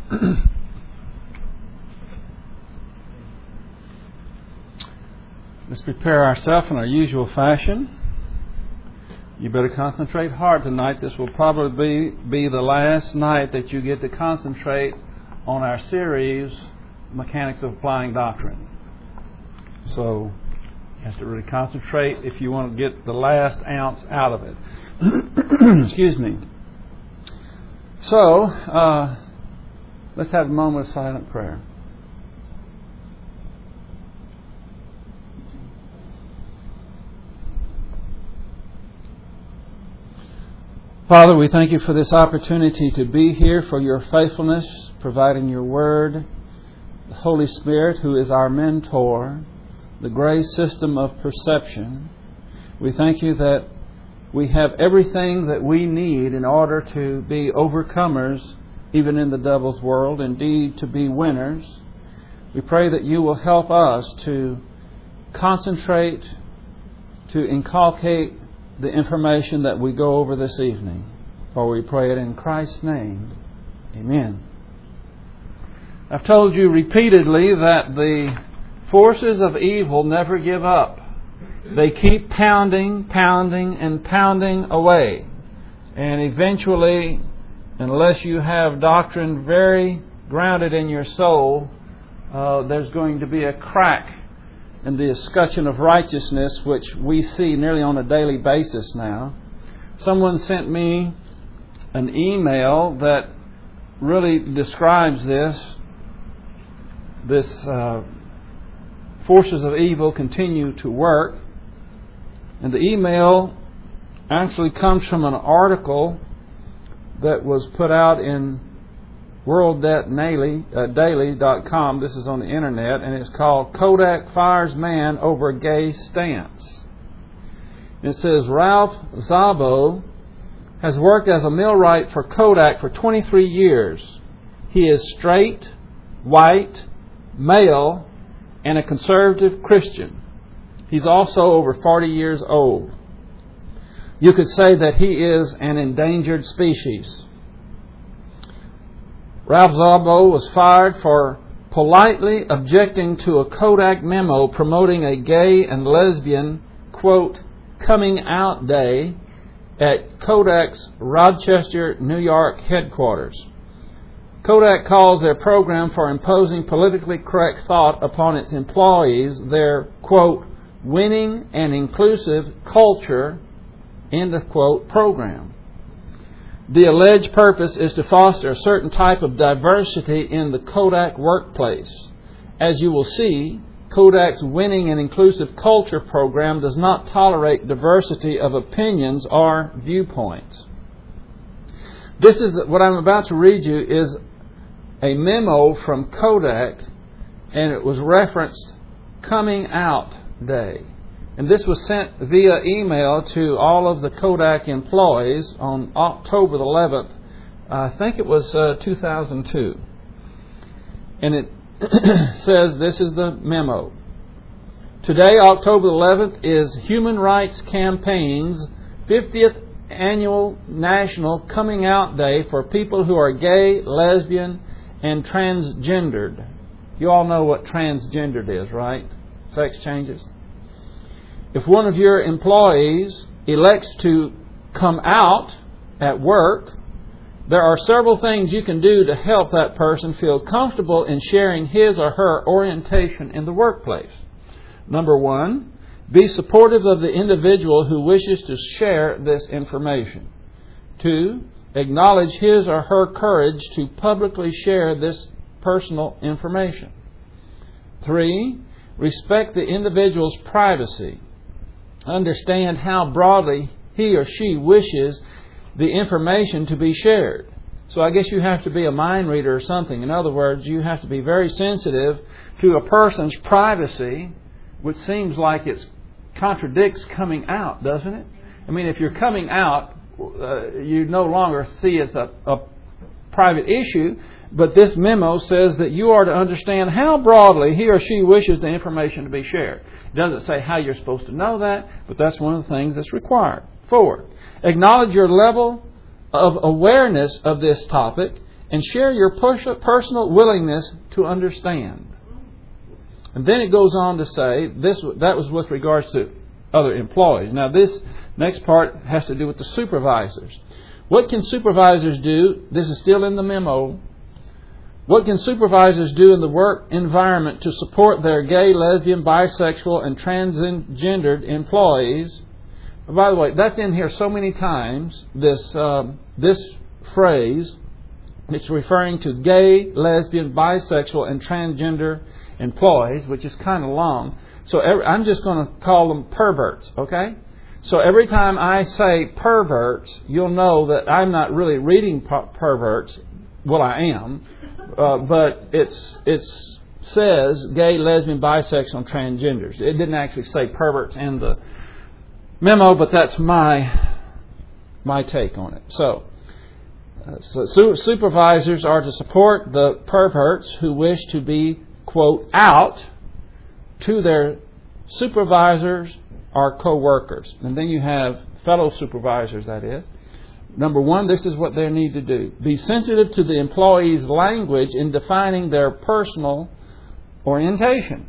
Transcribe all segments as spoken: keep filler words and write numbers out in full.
Let's prepare ourselves in our usual fashion. You better concentrate hard tonight. This will probably be, be the last night that you get to concentrate on our series, Mechanics of Applying Doctrine. So you have to really concentrate if you want to get the last ounce out of it. Excuse me. So, uh, let's have a moment of silent prayer. Father, we thank you for this opportunity to be here, for your faithfulness, providing your word, the Holy Spirit, who is our mentor, the grace system of perception. We thank you that we have everything that we need in order to be overcomers, even in the devil's world, indeed to be winners. We pray that you will help us to concentrate, to inculcate the information that we go over this evening. For we pray it in Christ's name. Amen. I've told you repeatedly that the forces of evil never give up. They keep pounding, pounding, and pounding away. And eventually, unless you have doctrine very grounded in your soul, uh, there's going to be a crack in the escutcheon of righteousness, which we see nearly on a daily basis now. Someone sent me an email that really describes this. This uh, forces of evil continue to work. And the email actually comes from an article that was put out in world debt daily dot com. This is on the internet, and it's called Kodak Fires Man Over Gay Stance. It says Ralph Szabo has worked as a millwright for Kodak for twenty-three years. He is straight, white, male, and a conservative Christian. He's also over forty years old. You could say that he is an endangered species. Ralph Szabo was fired for politely objecting to a Kodak memo promoting a gay and lesbian, quote, coming out day at Kodak's Rochester, New York headquarters. Kodak calls their program for imposing politically correct thought upon its employees their, quote, winning and inclusive culture, end of quote, program. The alleged purpose is to foster a certain type of diversity in the Kodak workplace. As you will see, Kodak's winning and inclusive culture program does not tolerate diversity of opinions or viewpoints. This is what I'm about to read you is a memo from Kodak, and it was referenced Coming Out Day. And this was sent via email to all of the Kodak employees on October the eleventh. I think it was uh, two thousand two. And it says, this is the memo. Today, October the eleventh, is Human Rights Campaign's fiftieth Annual National Coming Out Day for people who are gay, lesbian, and transgendered. You all know what transgendered is, right? Sex changes. If one of your employees elects to come out at work, there are several things you can do to help that person feel comfortable in sharing his or her orientation in the workplace. Number one, be supportive of the individual who wishes to share this information. Two, acknowledge his or her courage to publicly share this personal information. Three, respect the individual's privacy. Understand how broadly he or she wishes the information to be shared. So I guess you have to be a mind reader or something. In other words, you have to be very sensitive to a person's privacy, which seems like it contradicts coming out, doesn't it? I mean, if you're coming out, uh, you no longer see it as a, a private issue, but this memo says that you are to understand how broadly he or she wishes the information to be shared. It doesn't say how you're supposed to know that, but that's one of the things that's required. Four, acknowledge your level of awareness of this topic and share your personal willingness to understand. And then it goes on to say, this that was with regards to other employees. Now this next part has to do with the supervisors. What can supervisors do? This is still in the memo. What can supervisors do in the work environment to support their gay, lesbian, bisexual, and transgendered employees? By the way, that's in here so many times, this um, this phrase. It's referring to gay, lesbian, bisexual, and transgender employees, which is kind of long. So every, I'm just going to call them perverts, okay? So every time I say perverts, you'll know that I'm not really reading per- perverts. Well, I am. Uh, but it's it's says gay, lesbian, bisexual, and transgenders. It didn't actually say perverts in the memo, but that's my my take on it. So, uh, so su- supervisors are to support the perverts who wish to be, quote, out to their supervisors or co-workers. And then you have fellow supervisors, that is. Number one, this is what they need to do. Be sensitive to the employee's language in defining their personal orientation.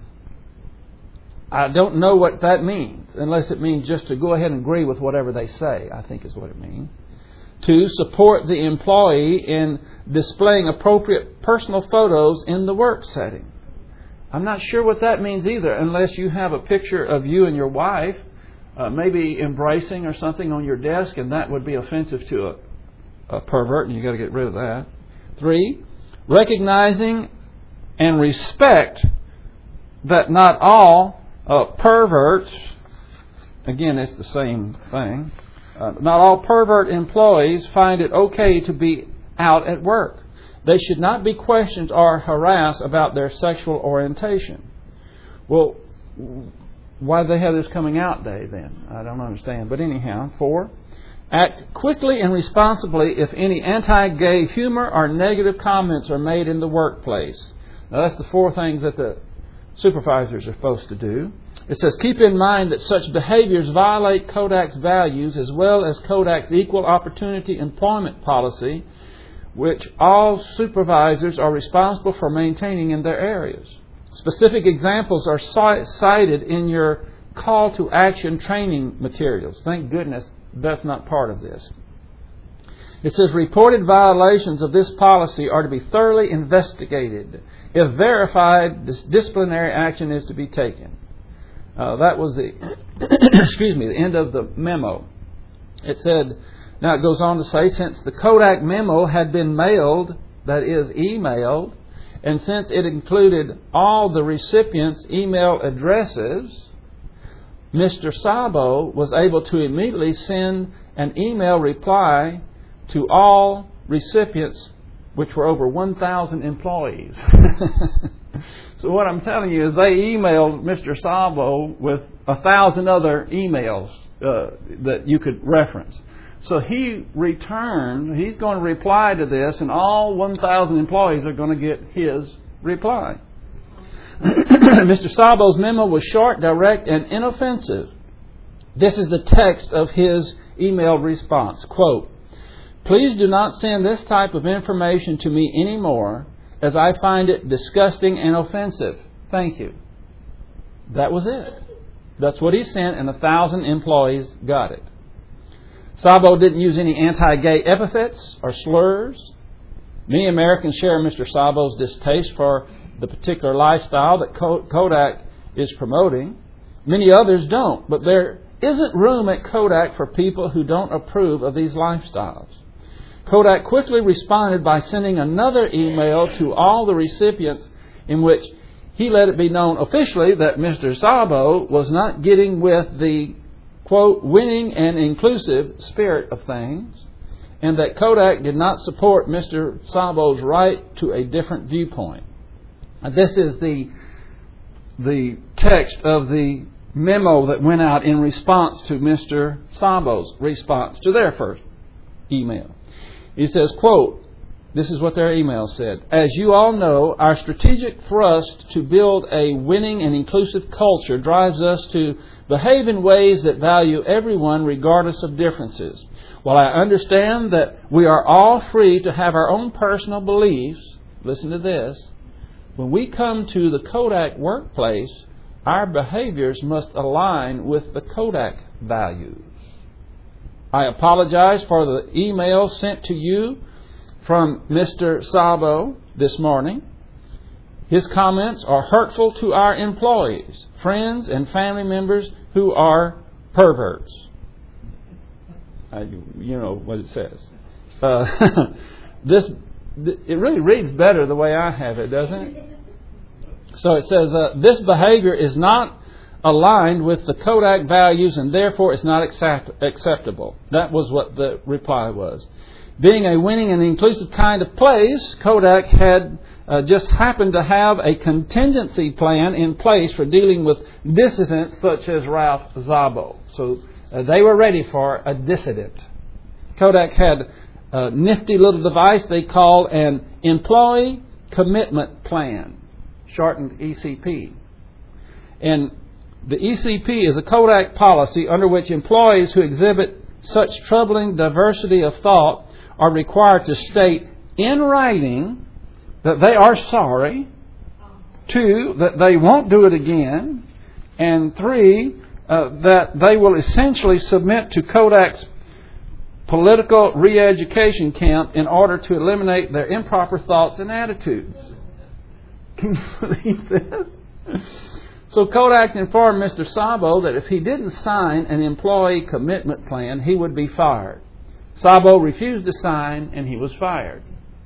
I don't know what that means, unless it means just to go ahead and agree with whatever they say, I think is what it means. Two, support the employee in displaying appropriate personal photos in the work setting. I'm not sure what that means either, unless you have a picture of you and your wife Uh, maybe embracing or something on your desk, and that would be offensive to a, a pervert, and you've got to get rid of that. Three, recognizing and respect that not all uh, perverts, again, it's the same thing, uh, not all pervert employees find it okay to be out at work. They should not be questioned or harassed about their sexual orientation. Well, why do they have this coming out day then? I don't understand. But anyhow, four, act quickly and responsibly if any anti-gay humor or negative comments are made in the workplace. Now that's the four things that the supervisors are supposed to do. It says, keep in mind that such behaviors violate Kodak's values as well as Kodak's equal opportunity employment policy, which all supervisors are responsible for maintaining in their areas. Specific examples are cited in your call to action training materials. Thank goodness that's not part of this. It says reported violations of this policy are to be thoroughly investigated. If verified, this disciplinary action is to be taken. Uh, that was the excuse me, the end of the memo. It said, now it goes on to say, since the Kodak memo had been mailed, that is emailed, and since it included all the recipients' email addresses, Mister Sabo was able to immediately send an email reply to all recipients, which were over one thousand employees. So what I'm telling you is they emailed Mister Sabo with a thousand other emails uh, that you could reference. So he returned, he's going to reply to this, and all one thousand employees are going to get his reply. Mister Sabo's memo was short, direct, and inoffensive. This is the text of his email response. Quote, please do not send this type of information to me anymore, as I find it disgusting and offensive. Thank you. That was it. That's what he sent, and a thousand employees got it. Sabo didn't use any anti-gay epithets or slurs. Many Americans share Mister Sabo's distaste for the particular lifestyle that Kodak is promoting. Many others don't, but there isn't room at Kodak for people who don't approve of these lifestyles. Kodak quickly responded by sending another email to all the recipients in which he let it be known officially that Mister Sabo was not getting with the, quote, winning and inclusive spirit of things, and that Kodak did not support Mister Sabo's right to a different viewpoint. And this is the, the text of the memo that went out in response to Mister Sabo's response to their first email. He says, quote, this is what their email said. As you all know, our strategic thrust to build a winning and inclusive culture drives us to behave in ways that value everyone regardless of differences. While I understand that we are all free to have our own personal beliefs, listen to this, when we come to the Kodak workplace, our behaviors must align with the Kodak values. I apologize for the email sent to you from Mister Sabo this morning. His comments are hurtful to our employees, friends, and family members who are perverts. I, you know what it says. Uh, this it really reads better the way I have it, doesn't it? So it says, uh, this behavior is not aligned with the Kodak values and therefore it's not accept- acceptable. That was what the reply was. Being a winning and inclusive kind of place, Kodak had uh, just happened to have a contingency plan in place for dealing with dissidents such as Ralph Szabo. So uh, they were ready for a dissident. Kodak had a nifty little device they called an Employee Commitment Plan, shortened E C P. And the E C P is a Kodak policy under which employees who exhibit such troubling diversity of thought are required to state in writing that they are sorry, two, that they won't do it again, and three, uh, that they will essentially submit to Kodak's political re-education camp in order to eliminate their improper thoughts and attitudes. Can you believe this? So Kodak informed Mister Szabo that if he didn't sign an employee commitment plan, he would be fired. Szabo refused to sign and he was fired.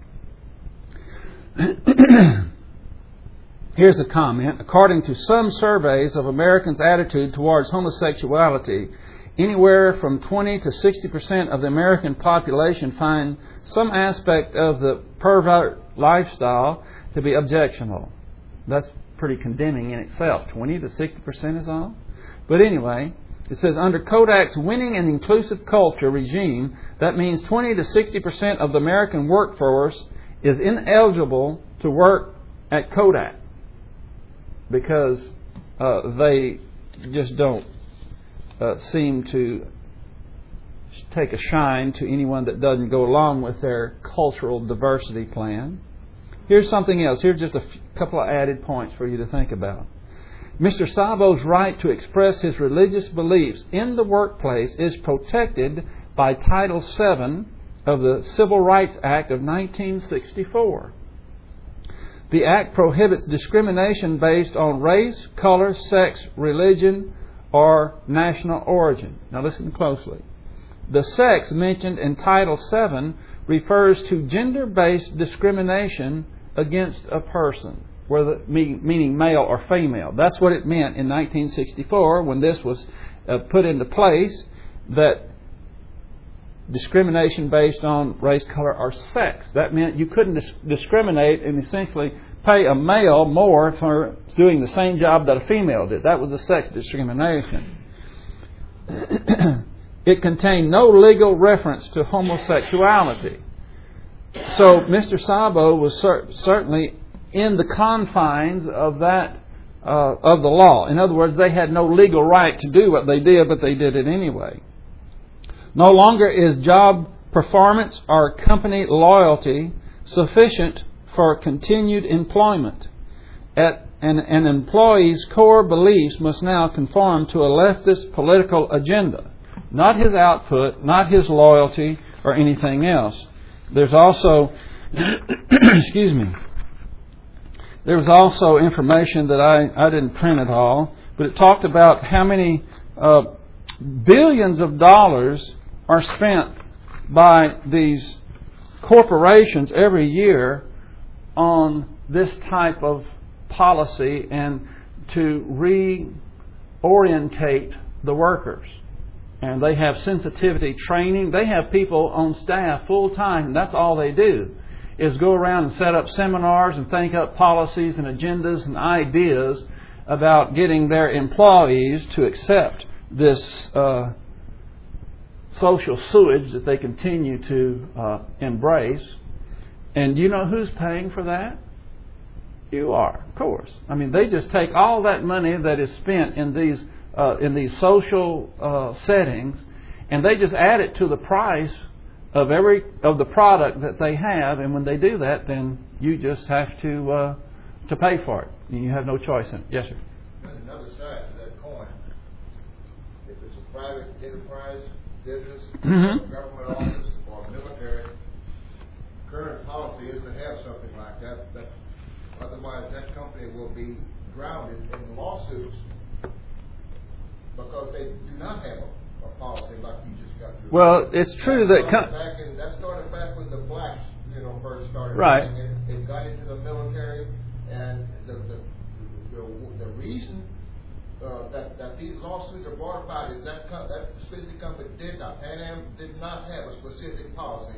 Here's a comment. According to some surveys of Americans' attitude towards homosexuality, anywhere from twenty to sixty percent of the American population find some aspect of the pervert lifestyle to be objectionable. That's pretty condemning in itself. twenty to sixty percent is all. But anyway, it says under Kodak's winning and inclusive culture regime, that means twenty to sixty percent of the American workforce is ineligible to work at Kodak because uh, they just don't uh, seem to take a shine to anyone that doesn't go along with their cultural diversity plan. Here's something else. Here's just a f- couple of added points for you to think about. Mister Szabo's right to express his religious beliefs in the workplace is protected by Title seven of the Civil Rights Act of nineteen sixty-four. The Act prohibits discrimination based on race, color, sex, religion, or national origin. Now listen closely. The sex mentioned in Title seven refers to gender-based discrimination against a person, whether meaning male or female. That's what it meant in nineteen sixty-four when this was uh, put into place, that discrimination based on race, color, or sex. That meant you couldn't dis- discriminate and essentially pay a male more for doing the same job that a female did. That was a sex discrimination. It contained no legal reference to homosexuality. So Mister Szabo was cer- certainly in the confines of that uh, of the law. In other words, they had no legal right to do what they did, but they did it anyway. No longer is job performance or company loyalty sufficient for continued employment. At an, an employee's core beliefs must now conform to a leftist political agenda. Not his output, not his loyalty, or anything else. There's also, excuse me, there was also information that I, I didn't print at all, but it talked about how many uh, billions of dollars are spent by these corporations every year on this type of policy and to reorientate the workers. And they have sensitivity training. They have people on staff full time, and that's all they do, is go around and set up seminars and think up policies and agendas and ideas about getting their employees to accept this uh, social sewage that they continue to uh, embrace. And you know who's paying for that? You are, of course. I mean, they just take all that money that is spent in these uh, in these social uh, settings, and they just add it to the price of every of the product that they have. And when they do that, then you just have to uh, to pay for it. You have no choice in it. Yes, sir. There's another side to that coin. If it's a private enterprise business, Mm-hmm. government office, or military, current policy is to have something like that. That otherwise, that company will be grounded in lawsuits because they do not have a, a policy like you just got through. Well, it's true that, that com- started back in, that started back when the blacks, you know, first started. Right. It, it got into the military, and the the the, the reason uh, that that these lawsuits are brought about is that co- that specific company did not, Pan Am did not have a specific policy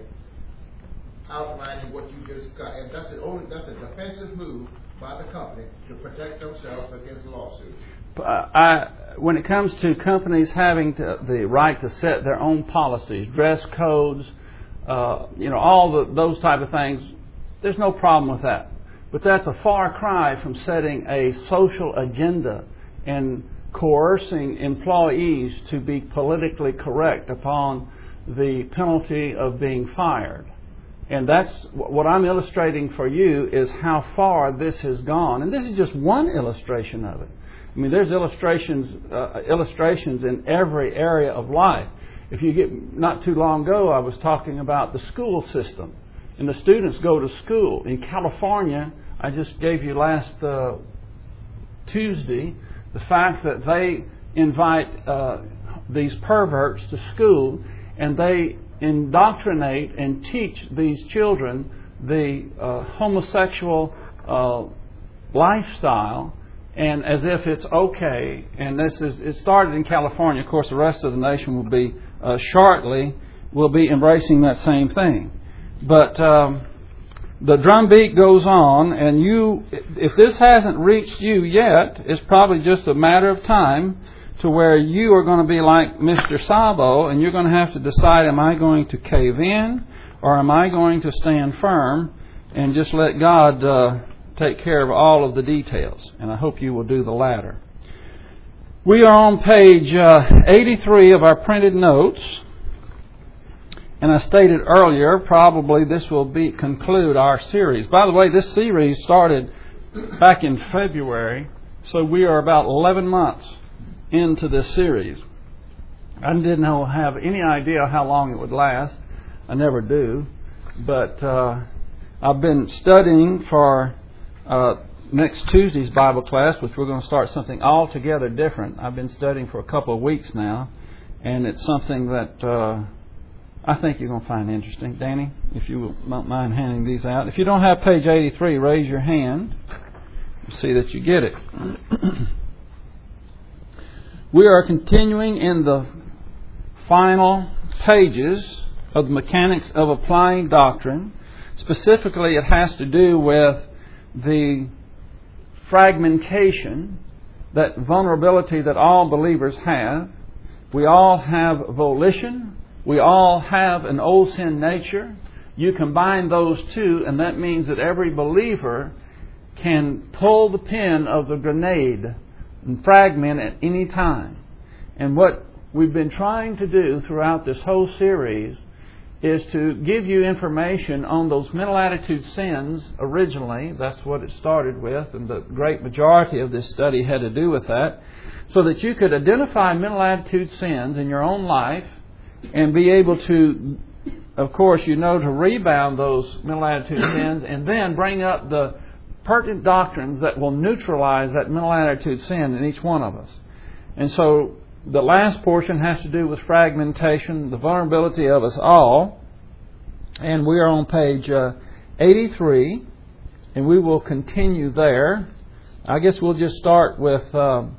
outlining what you just got, and that's the only that's a defensive move by the company to protect themselves against lawsuits. I, when it comes to companies having to, the right to set their own policies, dress codes, uh, you know, all the, those type of things, there's no problem with that. But that's a far cry from setting a social agenda and coercing employees to be politically correct upon the penalty of being fired. And that's what I'm illustrating for you is how far this has gone. And this is just one illustration of it. I mean, there's illustrations uh, illustrations in every area of life. If you get, not too long ago, I was talking about the school system. And the students go to school. In California, I just gave you last uh, Tuesday the fact that they invite uh, these perverts to school and they indoctrinate and teach these children the uh, homosexual uh, lifestyle, and as if it's okay. And this is it started in California. Of course, the rest of the nation will be uh, shortly will be embracing that same thing. But um, the drumbeat goes on, and you, if this hasn't reached you yet, it's probably just a matter of time to where you are going to be like Mister Sabo, and you're going to have to decide, am I going to cave in, or am I going to stand firm and just let God uh, take care of all of the details? And I hope you will do the latter. We are on page uh, eighty-three of our printed notes. And I stated earlier, probably this will be conclude our series. By the way, this series started back in February, so we are about eleven months into this series. I didn't know, have any idea how long it would last. I never do. But uh, I've been studying for uh, next Tuesday's Bible class, which we're going to start something altogether different. I've been studying for a couple of weeks now, and it's something that uh, I think you're going to find interesting. Danny, if you don't mind handing these out. If you don't have page eighty-three, raise your hand. See that you get it. We are continuing in the final pages of the mechanics of applying doctrine. Specifically, it has to do with the fragmentation, that vulnerability that all believers have. We all have volition. We all have an old sin nature. You combine those two, and that means that every believer can pull the pin of the grenade and fragment at any time. And what we've been trying to do throughout this whole series is to give you information on those mental attitude sins originally. That's what it started with, and the great majority of this study had to do with that, so that you could identify mental attitude sins in your own life and be able to, of course, you know, to rebound those mental attitude sins and then bring up the pertinent doctrines that will neutralize that mental attitude sin in each one of us. And so the last portion has to do with fragmentation, the vulnerability of us all. And we are on page uh, eighty-three, and we will continue there. I guess we'll just start with um,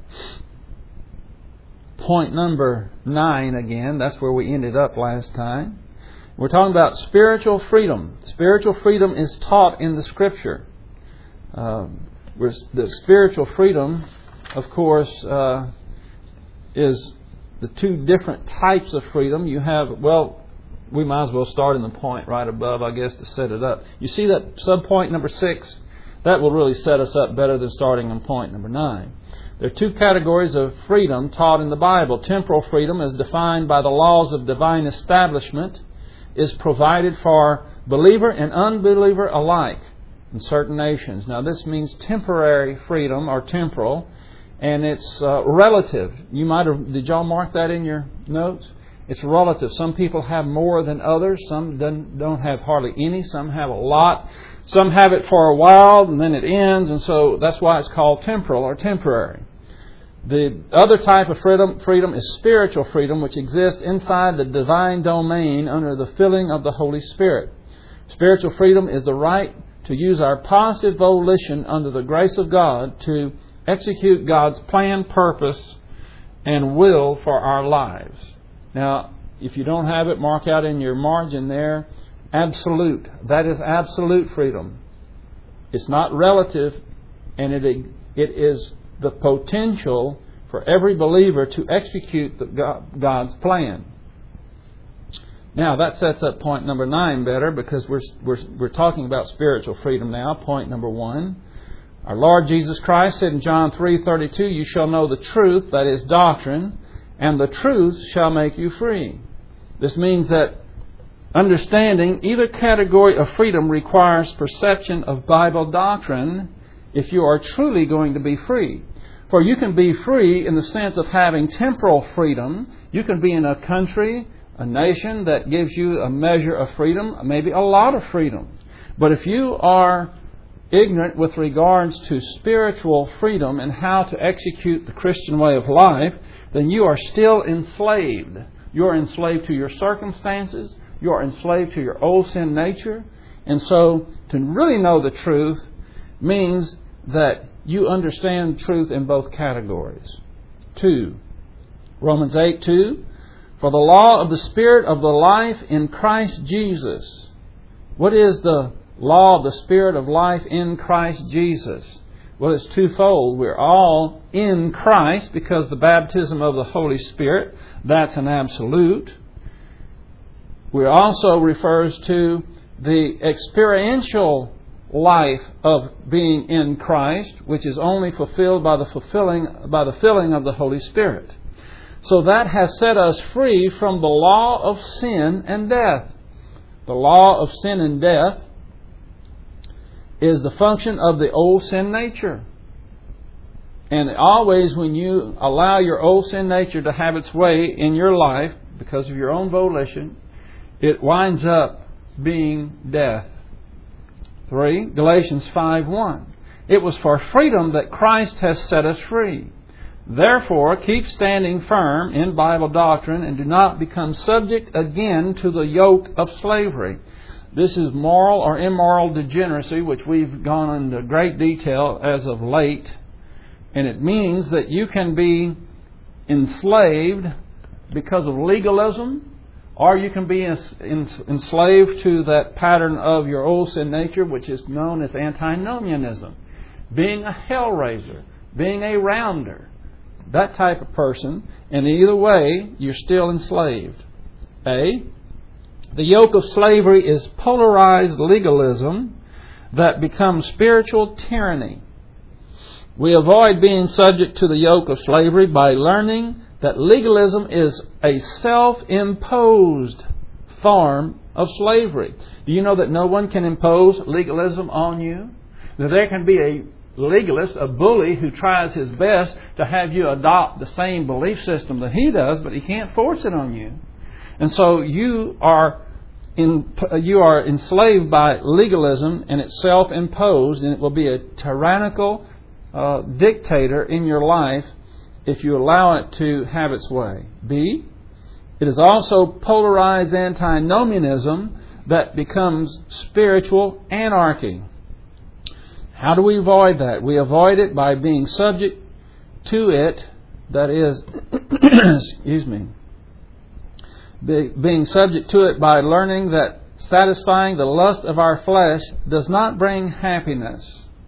point number nine again. That's where we ended up last time. We're talking about spiritual freedom. Spiritual freedom is taught in the Scripture. Uh, the spiritual freedom, of course, uh, is the two different types of freedom. You have, well, we might as well start in the point right above, I guess, to set it up. You see that subpoint number six that will really set us up better than starting on point number nine. There are two categories of freedom taught in the Bible. Temporal freedom, as defined by the laws of divine establishment, is provided for believer and unbeliever alike in certain nations. Now, this means temporary freedom or temporal, and it's uh, relative. You might have, did y'all mark that in your notes? It's relative. Some people have more than others. Some don't, don't have hardly any. Some have a lot. Some have it for a while and then it ends, and so that's why it's called temporal or temporary. The other type of freedom, freedom is spiritual freedom, which exists inside the divine domain under the filling of the Holy Spirit. Spiritual freedom is the right to use our positive volition under the grace of God to execute God's plan, purpose, and will for our lives. Now, if you don't have it, mark out in your margin there, absolute. That is absolute freedom. It's not relative, and it it is the potential for every believer to execute the God, God's plan. Now, that sets up point number nine better, because we're, we're, we're talking about spiritual freedom now. Point number one. Our Lord Jesus Christ said in John three thirty-two, "You shall know the truth," that is doctrine, "and the truth shall make you free." This means that understanding either category of freedom requires perception of Bible doctrine if you are truly going to be free. For you can be free in the sense of having temporal freedom. You can be in a country, a nation that gives you a measure of freedom, maybe a lot of freedom. But if you are ignorant with regards to spiritual freedom and how to execute the Christian way of life, then you are still enslaved. You are enslaved to your circumstances. You are enslaved to your old sin nature. And so to really know the truth means that you understand truth in both categories. Two, Romans eight two, "For the law of the Spirit of the life in Christ Jesus." What is the law of the Spirit of life in Christ Jesus? Well, it's twofold. We're all in Christ because the baptism of the Holy Spirit, that's an absolute. We also refers to the experiential life of being in Christ, which is only fulfilled by the fulfilling by the filling of the Holy Spirit. So that has set us free from the law of sin and death. The law of sin and death is the function of the old sin nature. And always when you allow your old sin nature to have its way in your life because of your own volition, it winds up being death. Three, Galatians five one. "It was for freedom that Christ has set us free. Therefore, keep standing firm in Bible doctrine and do not become subject again to the yoke of slavery." This is moral or immoral degeneracy, which we've gone into great detail as of late. And it means that you can be enslaved because of legalism, or you can be enslaved to that pattern of your old sin nature, which is known as antinomianism. Being a hellraiser, being a rounder, that type of person. And either way, you're still enslaved. A, the yoke of slavery is polarized legalism that becomes spiritual tyranny. We avoid being subject to the yoke of slavery by learning that legalism is a self-imposed form of slavery. Do you know that no one can impose legalism on you? That there can be a legalist, a bully, who tries his best to have you adopt the same belief system that he does, but he can't force it on you. And so you are in, you are enslaved by legalism, and it's self-imposed, and it will be a tyrannical uh, dictator in your life if you allow it to have its way. B, it is also polarized antinomianism that becomes spiritual anarchy. How do we avoid that? We avoid it by being subject to it, that is, excuse me, Be, being subject to it by learning that satisfying the lust of our flesh does not bring happiness.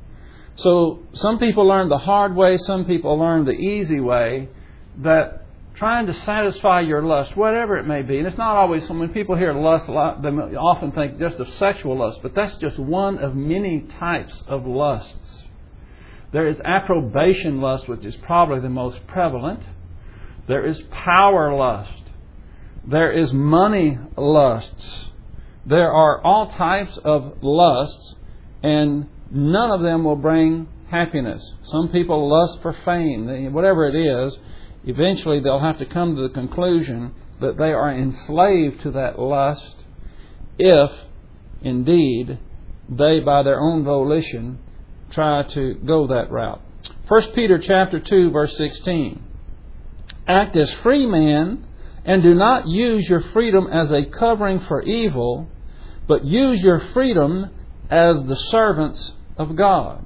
So some people learn the hard way, some people learn the easy way, that trying to satisfy your lust, whatever it may be. And it's not always, when people hear lust, a lot, they often think just of sexual lust, but that's just one of many types of lusts. There is approbation lust, which is probably the most prevalent. There is power lust. There is money lusts. There are all types of lusts, and none of them will bring happiness. Some people lust for fame. Whatever it is, eventually they'll have to come to the conclusion that they are enslaved to that lust if, indeed, they, by their own volition, try to go that route. First Peter chapter two, verse sixteen. Act as free men, and do not use your freedom as a covering for evil, but use your freedom as the servants of God.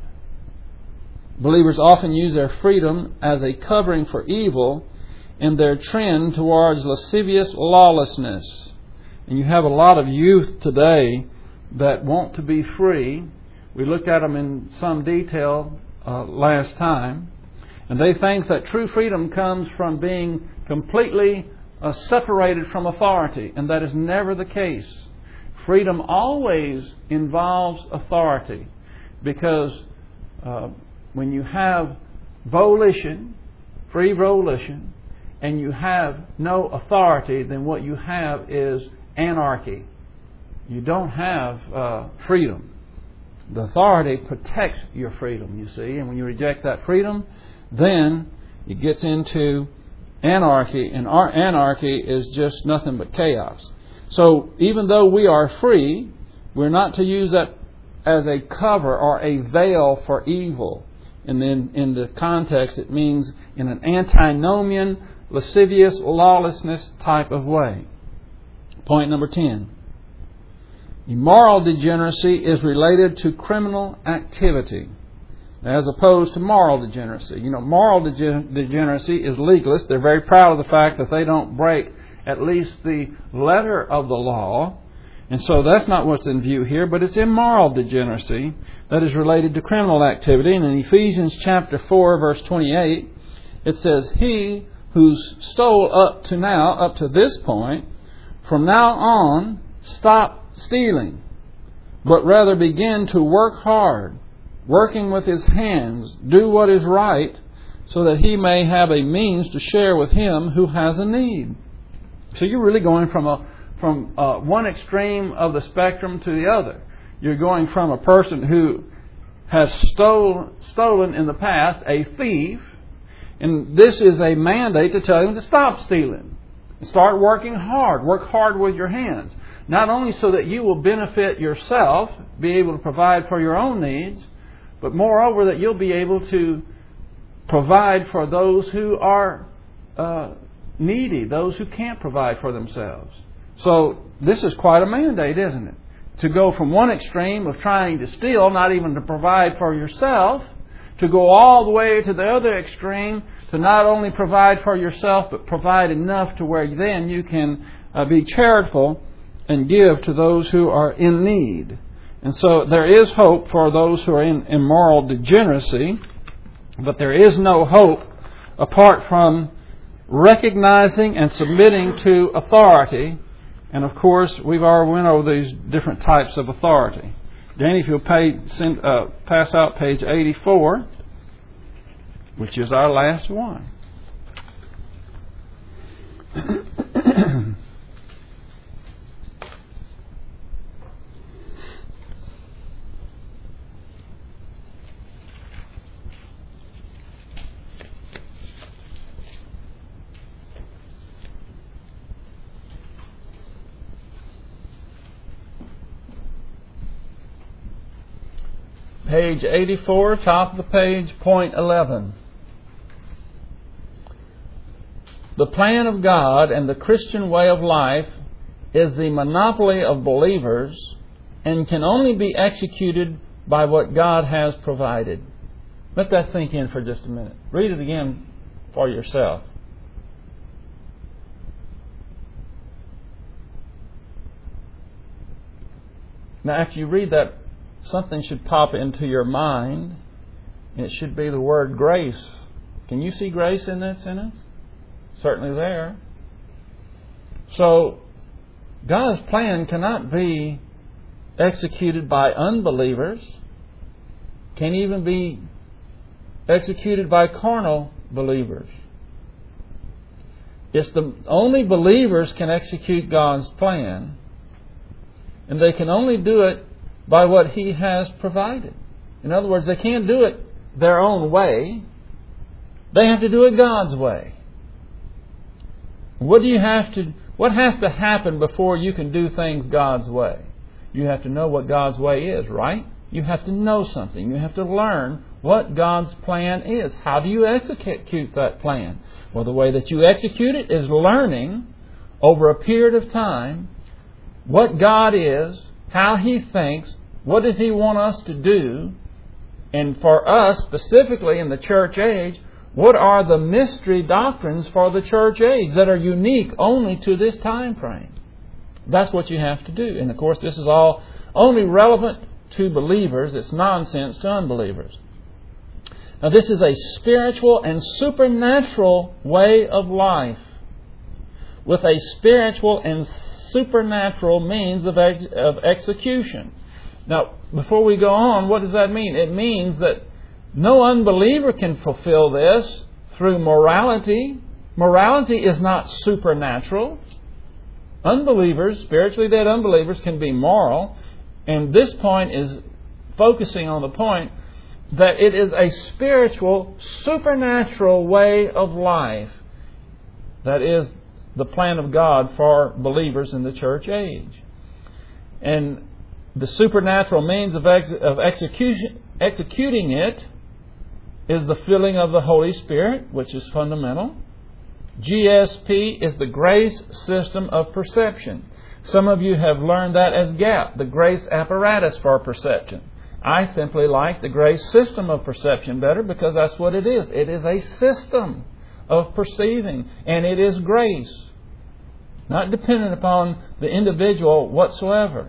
Believers often use their freedom as a covering for evil in their trend towards lascivious lawlessness. And you have a lot of youth today that want to be free. We looked at them in some detail uh, last time. And they think that true freedom comes from being completely uh, separated from authority. And that is never the case. Freedom always involves authority. Because uh, when you have volition, free volition, and you have no authority, then what you have is anarchy. You don't have uh, freedom. The authority protects your freedom, you see. And when you reject that freedom, then it gets into anarchy. And our anarchy is just nothing but chaos. So even though we are free, we're not to use that as a cover or a veil for evil. And then in the context, it means in an antinomian, lascivious, lawlessness type of way. Point number ten. Immoral degeneracy is related to criminal activity as opposed to moral degeneracy. You know, moral dege- degeneracy is legalist. They're very proud of the fact that they don't break at least the letter of the law. And so that's not what's in view here, but it's immoral degeneracy that is related to criminal activity. And in Ephesians chapter four, verse twenty-eight, it says, He who's stole up to now, up to this point, from now on, stop stealing, but rather begin to work hard, working with his hands, do what is right, so that he may have a means to share with him who has a need. So you're really going from a from uh, one extreme of the spectrum to the other. You're going from a person who has stole, stolen in the past, a thief, and this is a mandate to tell him to stop stealing. Start working hard. Work hard with your hands. Not only so that you will benefit yourself, be able to provide for your own needs, but moreover that you'll be able to provide for those who are uh, needy, those who can't provide for themselves. So this is quite a mandate, isn't it? To go from one extreme of trying to steal, not even to provide for yourself, to go all the way to the other extreme, to not only provide for yourself, but provide enough to where then you can uh, be charitable and give to those who are in need. And so there is hope for those who are in immoral degeneracy, but there is no hope apart from recognizing and submitting to authority. And of course, we've already went over these different types of authority. Danny, if you'll pay, send, uh, pass out page eighty-four, which is our last one. Page eighty-four, top of the page, point eleven. The plan of God and the Christian way of life is the monopoly of believers and can only be executed by what God has provided. Let that sink in for just a minute. Read it again for yourself. Now, after you read that, something should pop into your mind. It should be the word grace. Can you see grace in that sentence? certainly there. So, God's plan cannot be executed by unbelievers, can't even be executed by carnal believers. It's the only believers can execute God's plan, and they can only do it by what He has provided. In other words, they can't do it their own way. They have to do it God's way. What do you have to what has to happen before you can do things God's way? You have to know what God's way is, right? You have to know something. You have to learn what God's plan is. How do you execute that plan? Well, the way that you execute it is learning over a period of time what God is, how He thinks, what does He want us to do, and for us, specifically in the church age, what are the mystery doctrines for the church age that are unique only to this time frame? That's what you have to do. And of course, this is all only relevant to believers. It's nonsense to unbelievers. Now, this is a spiritual and supernatural way of life with a spiritual and supernatural means of, ex- of execution. Now, before we go on, what does that mean? It means that no unbeliever can fulfill this through morality. Morality is not supernatural. Unbelievers, spiritually dead unbelievers, can be moral. And this point is focusing on the point that it is a spiritual, supernatural way of life that is the plan of God for believers in the church age. And the supernatural means of, ex- of execution, executing it is the filling of the Holy Spirit, which is fundamental. G S P is the grace system of perception. Some of you have learned that as GAP, the grace apparatus for perception. I simply like the grace system of perception better because that's what it is. It is a system of perceiving, and it is grace, not dependent upon the individual whatsoever.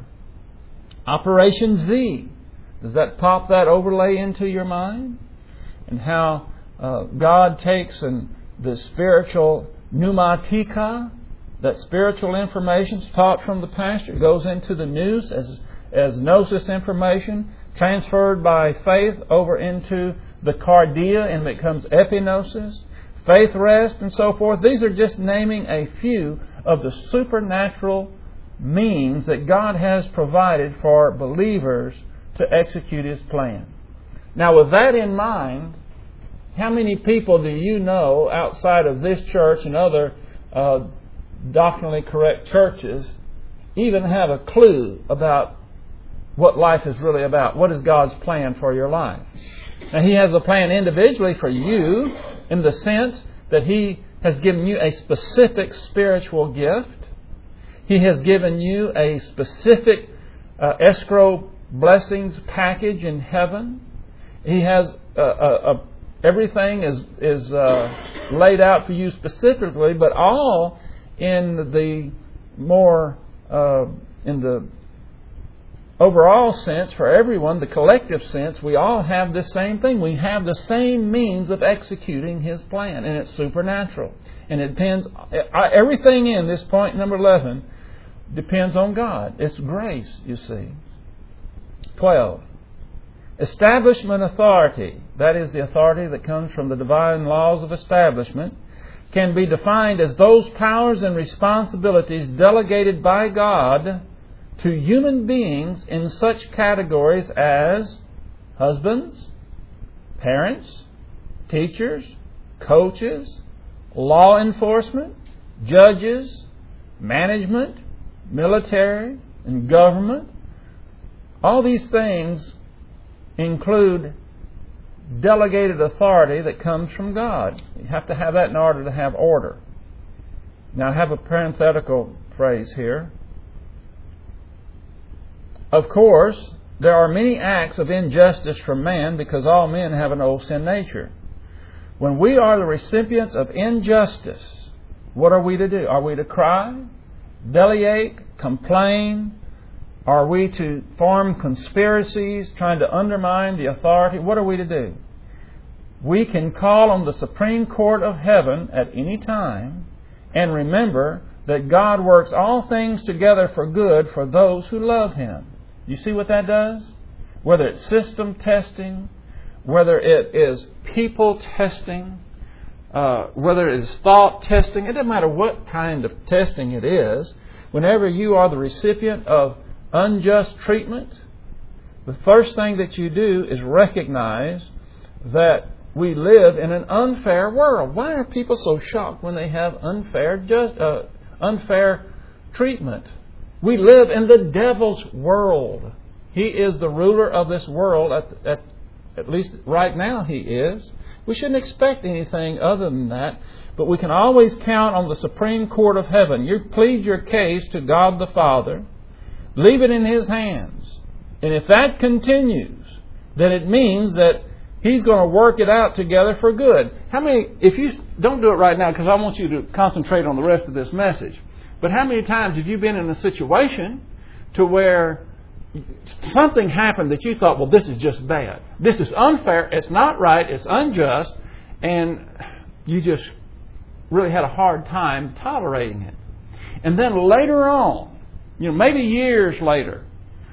Operation Z, does that pop that overlay into your mind? And how uh, God takes and the spiritual pneumatica, that spiritual information is taught from the pastor, goes into the nous as, as gnosis information, transferred by faith over into the cardia and becomes epignosis, faith rest, and so forth. These are just naming a few of the supernatural means that God has provided for believers to execute His plan. Now, with that in mind, how many people do you know outside of this church and other uh, doctrinally correct churches even have a clue about what life is really about? What is God's plan for your life? Now, He has a plan individually for you in the sense that He has given you a specific spiritual gift. He has given you a specific uh, escrow blessings package in heaven. He has a, a, a everything is is uh, laid out for you specifically, but all in the more uh, in the overall sense for everyone, the collective sense. We all have the same thing. We have the same means of executing His plan, and it's supernatural. And it depends. Everything in this point number eleven depends on God. It's grace, you see. Twelve. Establishment authority, that is the authority that comes from the divine laws of establishment, can be defined as those powers and responsibilities delegated by God to human beings in such categories as husbands, parents, teachers, coaches, law enforcement, judges, management, military, and government. All these things include delegated authority that comes from God. You have to have that in order to have order. Now I have a parenthetical phrase here. Of course, there are many acts of injustice from man because all men have an old sin nature. When we are the recipients of injustice, what are we to do? Are we to cry, bellyache, complain? Are we to form conspiracies trying to undermine the authority? What are we to do? we can call on the Supreme Court of Heaven at any time and remember that God works all things together for good for those who love Him. You see what that does? Whether it's system testing, whether it is people testing, uh, whether it is thought testing, it doesn't matter what kind of testing it is. Whenever you are the recipient of unjust treatment, the first thing that you do is recognize that we live in an unfair world. Why are people so shocked when they have unfair just, uh, unfair treatment? We live in the devil's world. He is the ruler of this world, at, at, at least right now he is. We shouldn't expect anything other than that, but we can always count on the Supreme Court of Heaven. You plead your case to God the Father, leave it in His hands, and if that continues, then it means that He's going to work it out together for good. How many, if you, don't do it right now because I want you to concentrate on the rest of this message, but how many times have you been in a situation to where something happened that you thought, well, this is just bad. This is unfair. It's not right. It's unjust. And you just really had a hard time tolerating it. And then later on, you know, maybe years later,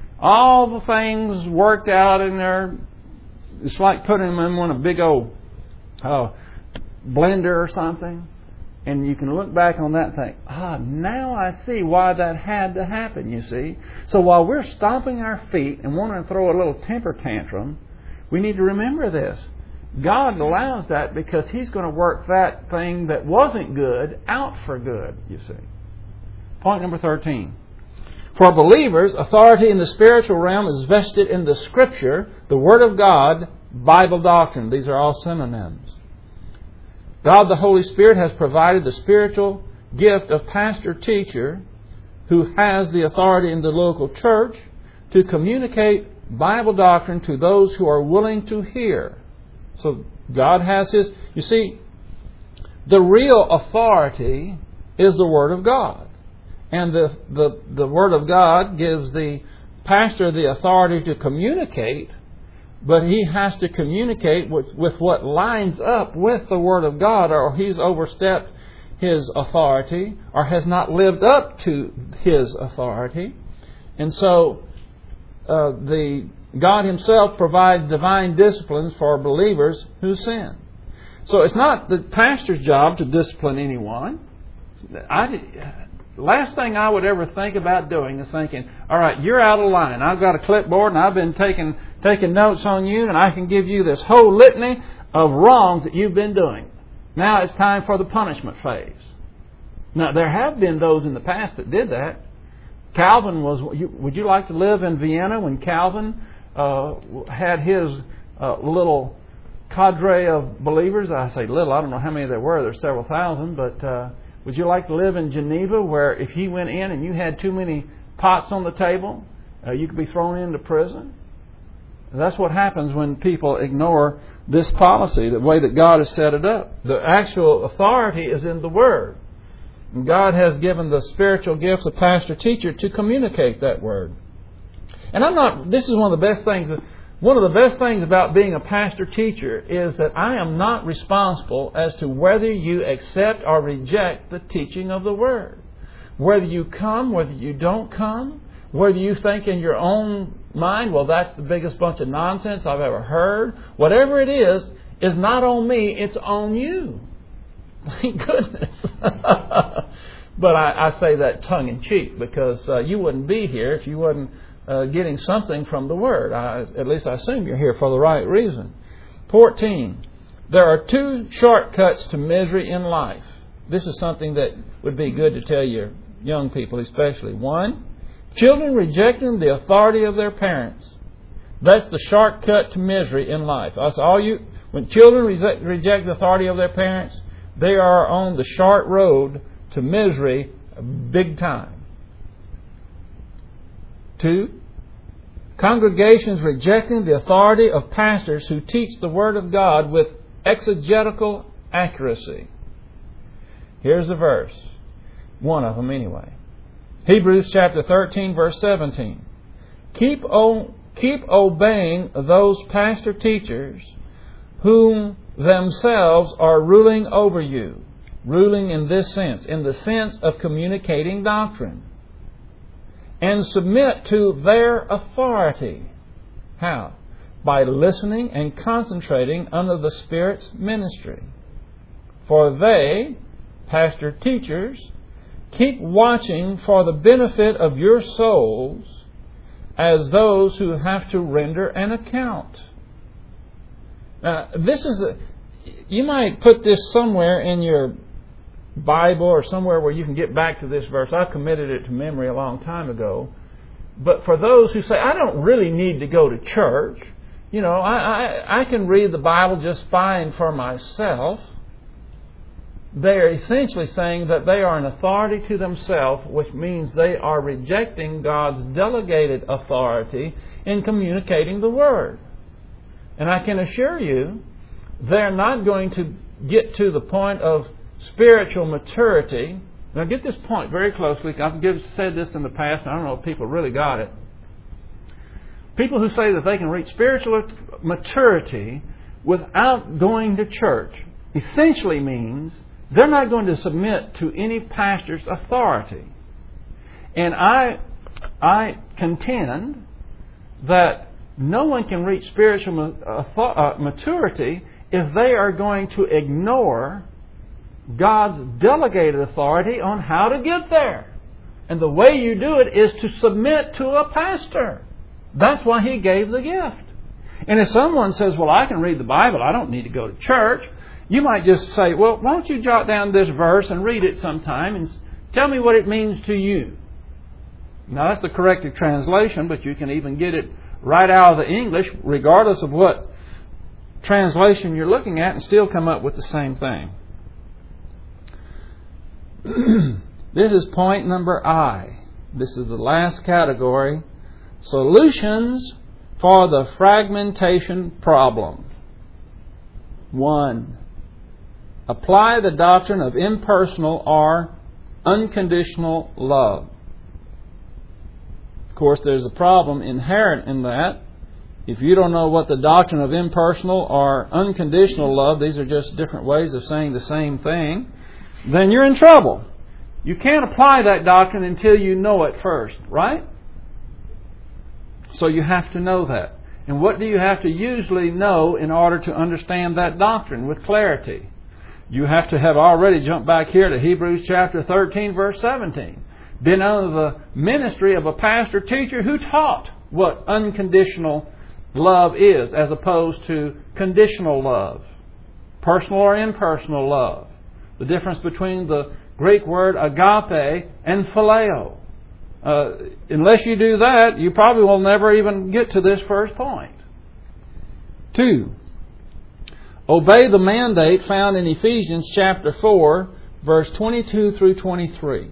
all the things worked out in there. It's like putting them in one of a big old uh, blender or something. And you can look back on that and think, ah, now I see why that had to happen, you see. So while we're stomping our feet and wanting to throw a little temper tantrum, we need to remember this. God allows that because He's going to work that thing that wasn't good out for good, you see. Point number thirteen. For believers, authority in the spiritual realm is vested in the Scripture, the Word of God, Bible doctrine. These are all synonyms. God the Holy Spirit has provided the spiritual gift of pastor-teacher who has the authority in the local church to communicate Bible doctrine to those who are willing to hear. So God has His... You see, the real authority is the Word of God. And the, the, the Word of God gives the pastor the authority to communicate, but he has to communicate with, with what lines up with the Word of God, or he's overstepped his authority, or has not lived up to his authority. And so uh, the God Himself provides divine disciplines for believers who sin. So it's not the pastor's job to discipline anyone. I, last thing I would ever think about doing is thinking, all right, you're out of line. I've got a clipboard and I've been taking taking notes on you, and I can give you this whole litany of wrongs that you've been doing. Now it's time for the punishment phase. Now, there have been those in the past that did that. Calvin was... Would you like to live in Vienna when Calvin uh, had his uh, little cadre of believers? I say little, I don't know how many there were. There's several thousand, but... Uh, Would you like to live in Geneva where if he went in and you had too many pots on the table, uh, you could be thrown into prison? That's what happens when people ignore this policy, the way that God has set it up. The actual authority is in the Word. And God has given the spiritual gift of pastor-teacher to communicate that Word. And I'm not, this is one of the best things, one of the best things about being a pastor-teacher is that I am not responsible as to whether you accept or reject the teaching of the Word. Whether you come, whether you don't come, whether you think in your own mind, well, that's the biggest bunch of nonsense I've ever heard. Whatever it is, is not on me, it's on you. Thank goodness. But I, I say that tongue-in-cheek because uh, you wouldn't be here if you wasn't uh, getting something from the Word. I, at least I assume you're here for the right reason. fourteen. There are two shortcuts to misery in life. This is something that would be good to tell your young people especially. One, children rejecting the authority of their parents. That's the shortcut to misery in life. That's all you. When children reject, reject the authority of their parents, they are on the short road to misery big time. Two, congregations rejecting the authority of pastors who teach the Word of God with exegetical accuracy. Here's the verse. One of them anyway. Hebrews chapter thirteen, verse seventeen. Keep, o- keep obeying those pastor teachers whom themselves are ruling over you. Ruling in this sense, in the sense of communicating doctrine. And submit to their authority. How? By listening and concentrating under the Spirit's ministry. For they, pastor teachers, keep watching for the benefit of your souls as those who have to render an account. Now, this is a, you might put this somewhere in your Bible or somewhere where you can get back to this verse. I've committed it to memory a long time ago. But for those who say, I don't really need to go to church, you know, I, I, I can read the Bible just fine for myself. They're essentially saying that they are an authority to themselves, which means they are rejecting God's delegated authority in communicating the Word. And I can assure you, they're not going to get to the point of spiritual maturity. Now get this point very closely. I've said this in the past, and I don't know if people really got it. People who say that they can reach spiritual maturity without going to church essentially means they're not going to submit to any pastor's authority. And I, I contend that no one can reach spiritual maturity if they are going to ignore God's delegated authority on how to get there. And the way you do it is to submit to a pastor. That's why He gave the gift. And if someone says, well, I can read the Bible, I don't need to go to church, you might just say, well, why don't you jot down this verse and read it sometime and tell me what it means to you. Now, that's the corrected translation, but you can even get it right out of the English, regardless of what translation you're looking at, and still come up with the same thing. This is point number I. This is the last category. Solutions for the fragmentation problem. One, apply the doctrine of impersonal or unconditional love. Of course, there's a problem inherent in that. If you don't know what the doctrine of impersonal or unconditional love, these are just different ways of saying the same thing, then you're in trouble. You can't apply that doctrine until you know it first, right? So you have to know that. And what do you have to usually know in order to understand that doctrine with clarity? You have to have already jumped back here to Hebrews chapter thirteen, verse seventeen. Been under the ministry of a pastor teacher who taught what unconditional love is as opposed to conditional love. Personal or impersonal love. The difference between the Greek word agape and phileo. Uh, unless you do that, you probably will never even get to this first point. Two, obey the mandate found in Ephesians chapter four, verse twenty-two through twenty-three.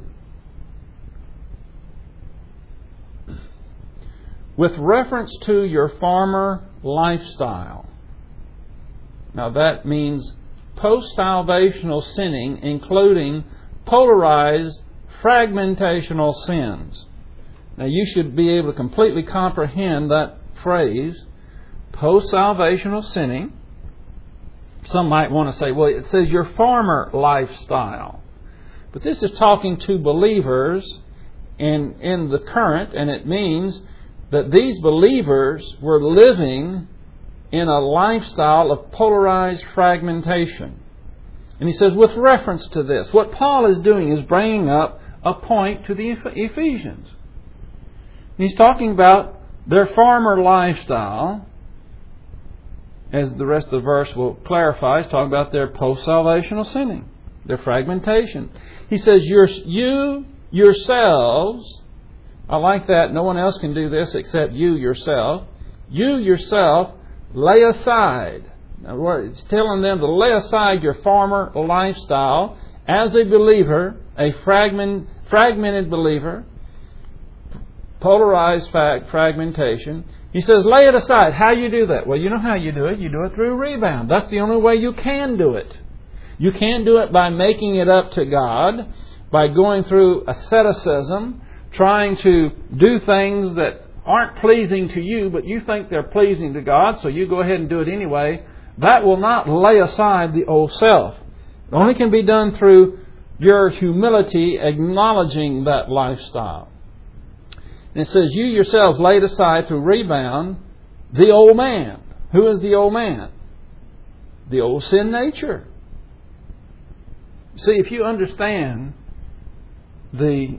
With reference to your former lifestyle. Now that means post-salvational sinning, including polarized fragmentational sins. Now you should be able to completely comprehend that phrase, post-salvational sinning. Some might want to say, well, it says your former lifestyle. But this is talking to believers in, in the current, and it means that these believers were living in a lifestyle of polarized fragmentation. And he says, with reference to this, what Paul is doing is bringing up a point to the Ephesians. He's talking about their former lifestyle, as the rest of the verse will clarify. He's talking about their post-salvational sinning, their fragmentation. He says, You're, you yourselves, I like that, no one else can do this except you yourself. You yourself lay aside. Now, it's telling them to lay aside your former lifestyle as a believer, a fragment, fragmented believer, polarized fragmentation. He says, lay it aside. How you do that? Well, you know how you do it. You do it through rebound. That's the only way you can do it. You can't do it by making it up to God, by going through asceticism, trying to do things that aren't pleasing to you, but you think they're pleasing to God, so you go ahead and do it anyway. that will not lay aside the old self. It only can be done through your humility, acknowledging that lifestyle. And it says, you yourselves laid aside through rebound the old man. Who is the old man? The old sin nature. See, if you understand the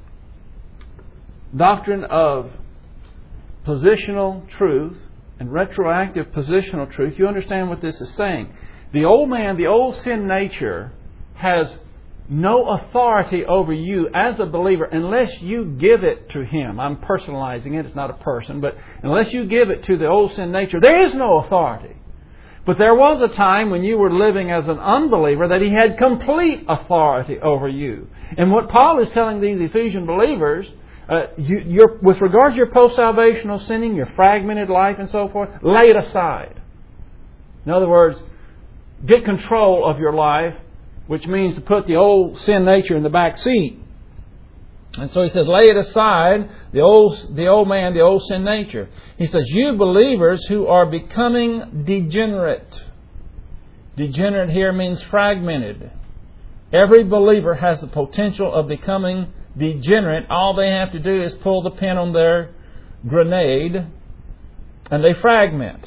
doctrine of positional truth and retroactive positional truth, you understand what this is saying. The old man, the old sin nature, has no authority over you as a believer unless you give it to him. I'm personalizing it. It's not a person. But unless you give it to the old sin nature, there is no authority. But there was a time when you were living as an unbeliever that he had complete authority over you. And what Paul is telling these Ephesian believers, uh, you, you're, with regard to your post-salvational sinning, your fragmented life and so forth, lay it aside. In other words, get control of your life, which means to put the old sin nature in the back seat. And so he says, lay it aside, the old, the old man, the old sin nature. He says, you believers who are becoming degenerate. Degenerate here means fragmented. Every believer has the potential of becoming degenerate. All they have to do is pull the pin on their grenade and they fragment.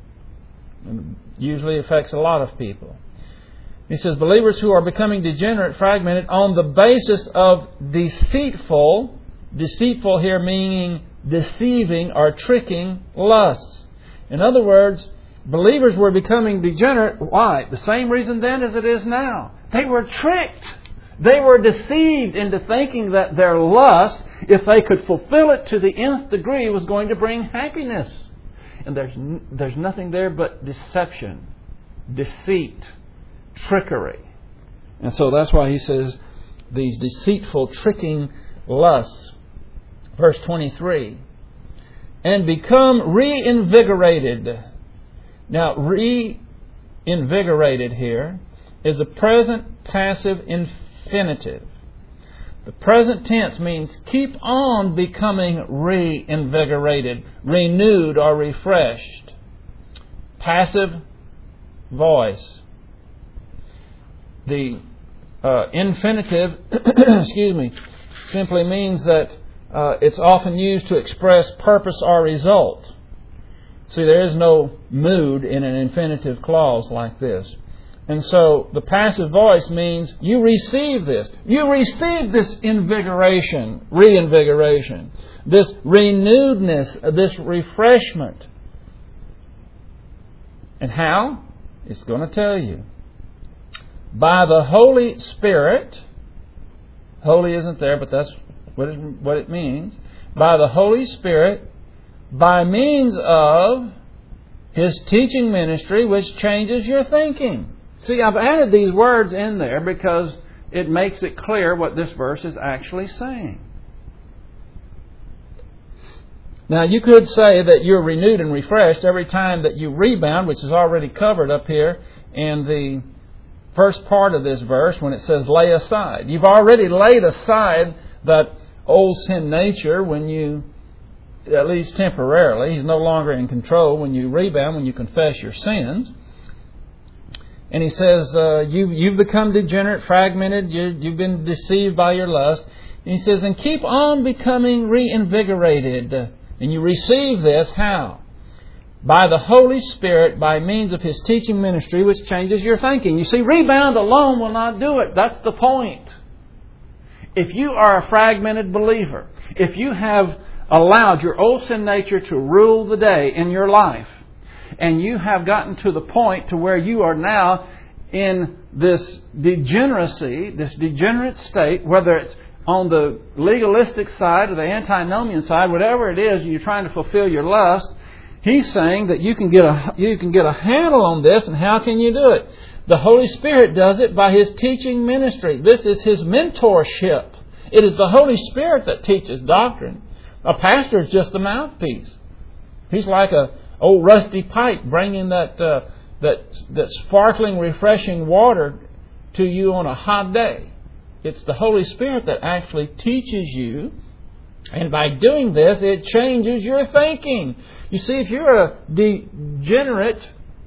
And usually affects a lot of people. He says, believers who are becoming degenerate, fragmented, on the basis of deceitful, deceitful here meaning deceiving or tricking lusts. In other words, believers were becoming degenerate. Why? The same reason then as it is now. They were tricked. They were deceived into thinking that their lust, if they could fulfill it to the nth degree, was going to bring happiness. And there's there's nothing there but deception, deceit, trickery. And so that's why he says these deceitful, tricking lusts. Verse twenty-three. And become reinvigorated. Now, reinvigorated here is a present passive infinitive. The present tense means keep on becoming reinvigorated, renewed or refreshed. Passive voice. The uh, infinitive, excuse me, simply means that uh, it's often used to express purpose or result. See, there is no mood in an infinitive clause like this. And so the passive voice means you receive this. You receive this invigoration, reinvigoration, this renewedness, this refreshment. And how? It's going to tell you. By the Holy Spirit. Holy isn't there, but that's what it, what it means. By the Holy Spirit, by means of His teaching ministry, which changes your thinking. See, I've added these words in there because it makes it clear what this verse is actually saying. Now, you could say that you're renewed and refreshed every time that you rebound, which is already covered up here in the first part of this verse when it says lay aside. You've already laid aside that old sin nature when you, at least temporarily, he's no longer in control when you rebound, when you confess your sins. And he says, uh, you've, you've become degenerate, fragmented, you, you've been deceived by your lust. And he says, and keep on becoming reinvigorated. And you receive this, how? By the Holy Spirit, by means of His teaching ministry, which changes your thinking. You see, rebound alone will not do it. That's the point. If you are a fragmented believer, if you have allowed your old sin nature to rule the day in your life, and you have gotten to the point to where you are now in this degeneracy, this degenerate state, whether it's on the legalistic side or the antinomian side, whatever it is, you're trying to fulfill your lust, he's saying that you can get a you can get a handle on this, and how can you do it? The Holy Spirit does it by His teaching ministry. This is His mentorship. It is the Holy Spirit that teaches doctrine. A pastor is just a mouthpiece. He's like a old rusty pipe bringing that uh, that that sparkling, refreshing water to you on a hot day. It's the Holy Spirit that actually teaches you, and by doing this, it changes your thinking. You see, if you're a degenerate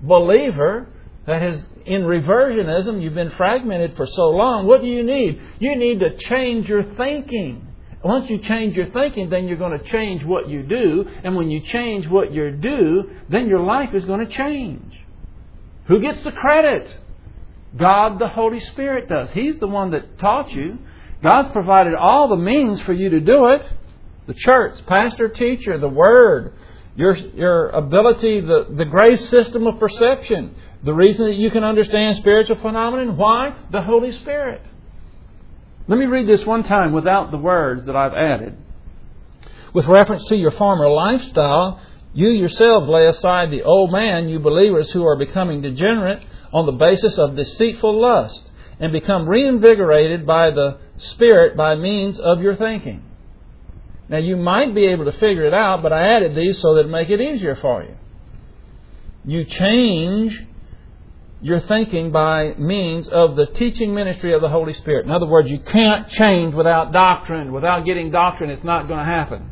believer that has, in reversionism, you've been fragmented for so long, what do you need? You need to change your thinking. Once you change your thinking, then you're going to change what you do. And when you change what you do, then your life is going to change. Who gets the credit? God, the Holy Spirit, does. He's the one that taught you. God's provided all the means for you to do it. The church, pastor, teacher, the Word, your your ability, the, the grace system of perception. The reason that you can understand spiritual phenomena. Why? The Holy Spirit. Let me read this one time without the words that I've added. With reference to your former lifestyle, you yourselves lay aside the old man, you believers who are becoming degenerate on the basis of deceitful lust, and become reinvigorated by the Spirit by means of your thinking. Now you might be able to figure it out, but I added these so that it make it easier for you. You change your thinking by means of the teaching ministry of the Holy Spirit. In other words, you can't change without doctrine. Without getting doctrine, it's not going to happen.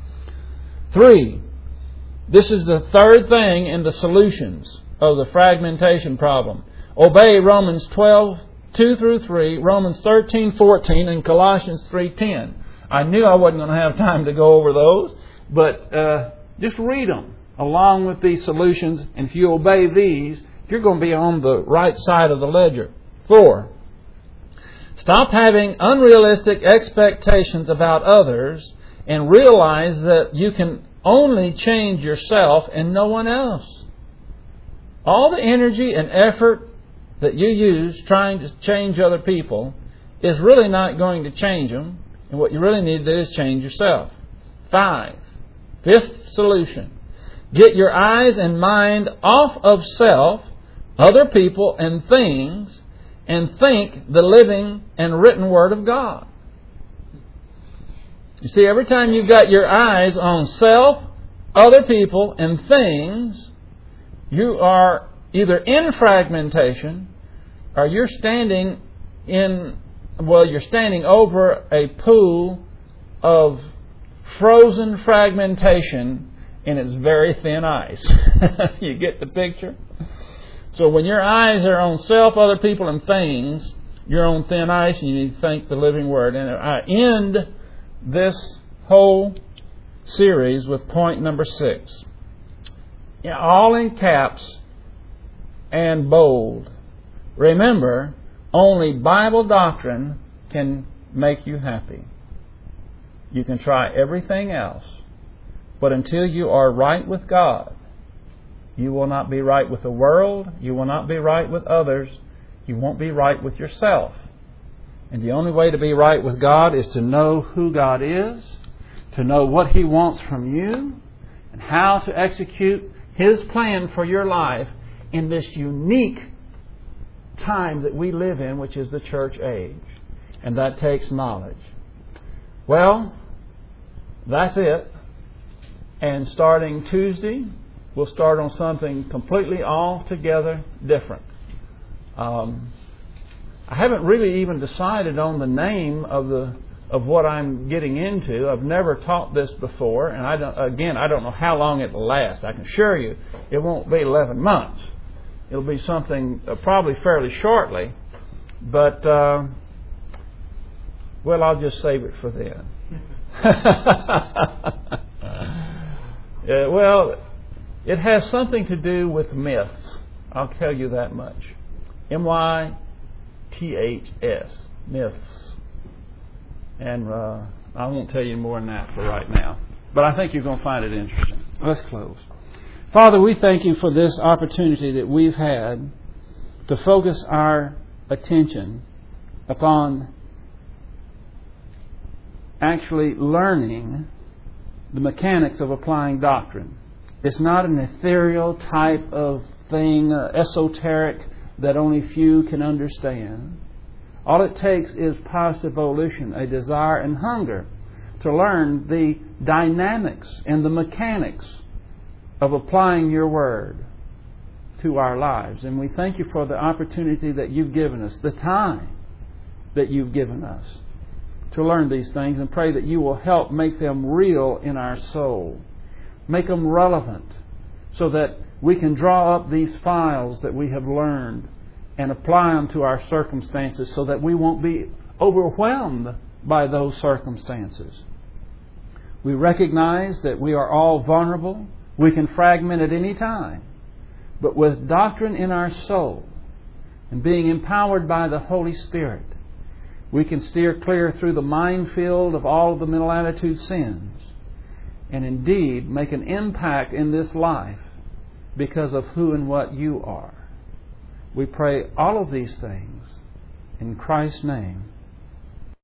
Three, this is the third thing in the solutions of the fragmentation problem. Obey Romans twelve, two through three, Romans thirteen, fourteen, and Colossians three, ten. I knew I wasn't going to have time to go over those, but uh, just read them along with these solutions, and if you obey these, you're going to be on the right side of the ledger. Four, stop having unrealistic expectations about others and realize that you can only change yourself and no one else. All the energy and effort that you use trying to change other people is really not going to change them. And what you really need to do is change yourself. Five, fifth solution. Get your eyes and mind off of self, other people, and things, and think the living and written Word of God. You see, every time you've got your eyes on self, other people, and things, you are either in fragmentation or you're standing in, well, you're standing over a pool of frozen fragmentation in its very thin ice. You get the picture? So when your eyes are on self, other people, and things, you're on thin ice and you need to think the living Word. And I end this whole series with point number six. All in caps and bold. Remember, only Bible doctrine can make you happy. You can try everything else, but until you are right with God, you will not be right with the world, you will not be right with others, you won't be right with yourself. And the only way to be right with God is to know who God is, to know what He wants from you, and how to execute His plan for your life in this unique time that we live in, which is the church age. And that takes knowledge. Well, that's it. And starting Tuesday, we'll start on something completely altogether different. Um, I haven't really even decided on the name of the of what I'm getting into. I've never taught this before, and I don't, again, I don't know how long it will last. I can assure you it won't be eleven months. It'll be something uh, probably fairly shortly, but uh, well, I'll just save it for then. uh, well, it has something to do with myths. I'll tell you that much. M Y T H S, myths. And uh, I won't tell you more than that for right now. But I think you're going to find it interesting. Let's close. Father, we thank You for this opportunity that we've had to focus our attention upon actually learning the mechanics of applying doctrine. It's not an ethereal type of thing, uh, esoteric, that only few can understand. All it takes is positive volition, a desire and hunger to learn the dynamics and the mechanics of applying Your Word to our lives. And we thank You for the opportunity that You've given us, the time that You've given us to learn these things, and pray that You will help make them real in our soul. Make them relevant so that we can draw up these files that we have learned and apply them to our circumstances so that we won't be overwhelmed by those circumstances. We recognize that we are all vulnerable. We can fragment at any time. But with doctrine in our soul and being empowered by the Holy Spirit, we can steer clear through the minefield of all of the mental attitude sins and indeed make an impact in this life because of who and what you are. We pray all of these things in Christ's name.